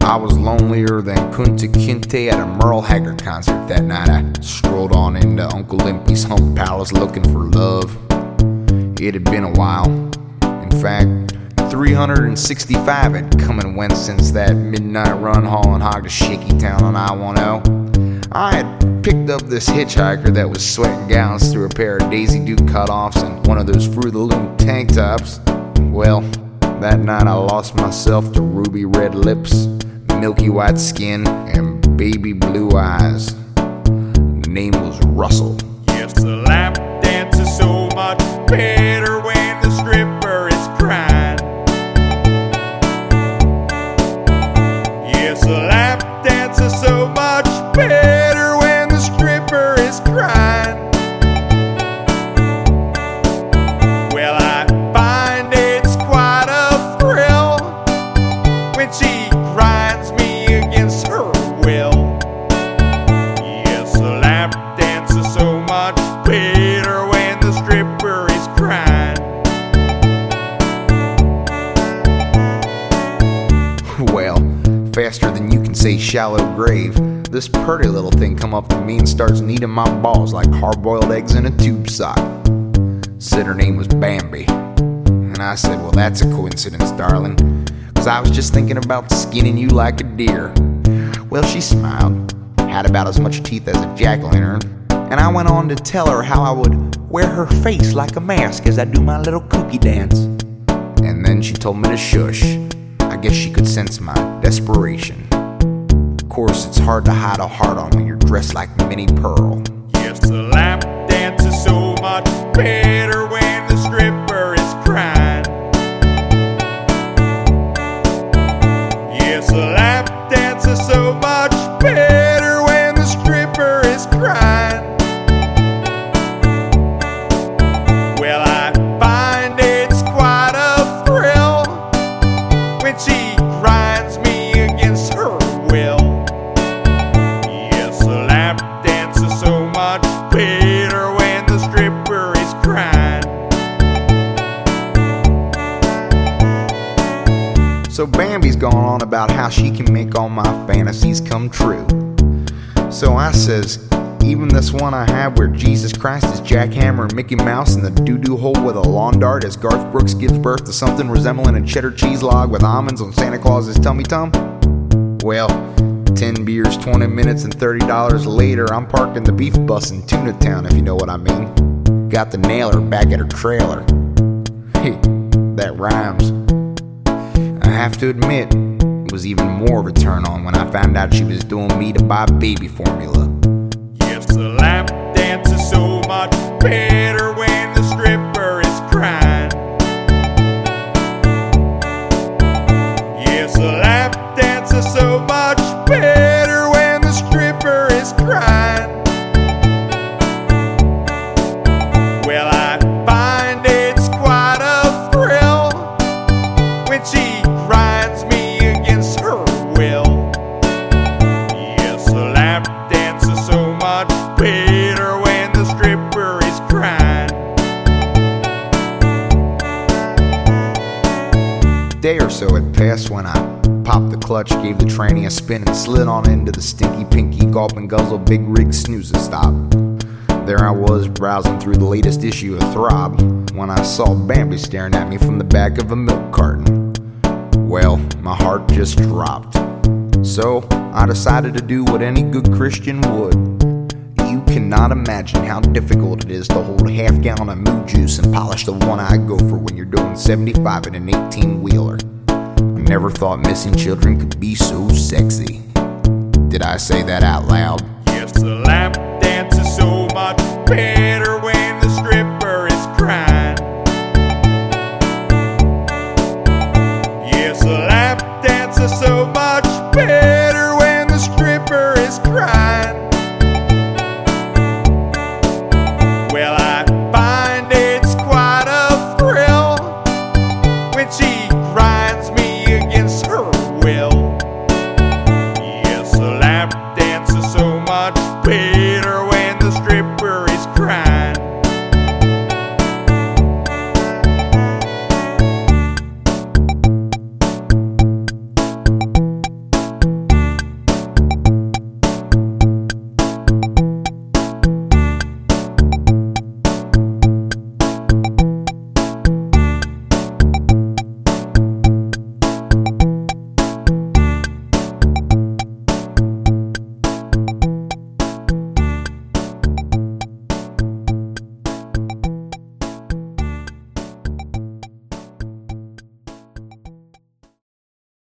I was lonelier than Kunta Kinte at a Merle Haggard concert that night. I strolled on into Uncle Limpy's Hump Palace looking for love. It had been a while. In fact, 365 had come and went since that midnight run hauling hog to Shaky Town on I-10. I had picked up this hitchhiker that was sweating gallons through a pair of Daisy Duke cutoffs and one of those Fruit of the Loom tank tops. Well, that night I lost myself to ruby red lips, milky white skin, and baby blue eyes. The name was Russell. Yes, the lap dance is so much better when the stripper is crying. Yes, the lap dance is so much better when the stripper is crying. Well, I find it's quite a thrill when she grinds me against her will. Yes, the lap dance is so much better when the stripper is crying. Well, faster than you can say shallow grave, this pretty little thing come up to me and starts kneading my balls like hard-boiled eggs in a tube sock. Said her name was Bambi. And I said, well, that's a coincidence, darling, 'cause I was just thinking about skinning you like a deer. Well, she smiled, had about as much teeth as a jack-o'-lantern, and I went on to tell her how I would wear her face like a mask as I do my little kooky dance. And then she told me to shush. I guess she could sense my desperation. Of course, it's hard to hide a heart on when you're dressed like Minnie Pearl. Yes, the lap dance is so much better when the stripper is crying. Yes, the lap dance is so much better when the stripper is crying. Well, I find it's quite a thrill when she grinds me against her will. Yes, the lap dance is so much better when the stripper is crying. So Bambi's going on about how she can make all my fantasies come true. So I says, even this one I have where Jesus Christ is Jackhammer and Mickey Mouse in the doo-doo hole with a lawn dart as Garth Brooks gives birth to something resembling a cheddar cheese log with almonds on Santa Claus's tummy tum. Well, 10 beers, 20 minutes, and $30 later, I'm parking the beef bus in Tuna Town, if you know what I mean. Got the nailer back at her trailer. Hey, that rhymes. I have to admit, it was even more of a turn on when I found out she was doing me to buy baby formula. Yes, the lap dance is so much better when the stripper is crying. Yes, the lap dance is so much better when the stripper is crying. Well, I find it's quite a thrill when she grinds me against her will. Yes, the lap dance is so much better when the stripper is crying. A day or so had passed when I popped the clutch, gave the tranny a spin, and slid on into the stinky pinky gulp and guzzle big rig snooze stop. There I was browsing through the latest issue of Throb when I saw Bambi staring at me from the back of a milk carton. Well, my heart just dropped. So I decided to do what any good Christian would. You cannot imagine how difficult it is to hold a half gallon of moo juice and polish the one-eyed gopher when you're doing 75 in an 18-wheeler. I never thought missing children could be so sexy. Did I say that out loud? Yes, the lap dance is so much better